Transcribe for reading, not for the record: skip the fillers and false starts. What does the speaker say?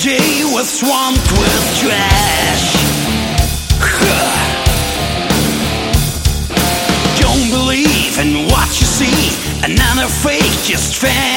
day was swamped with trash. Don't believe in what you see, another fake just fan.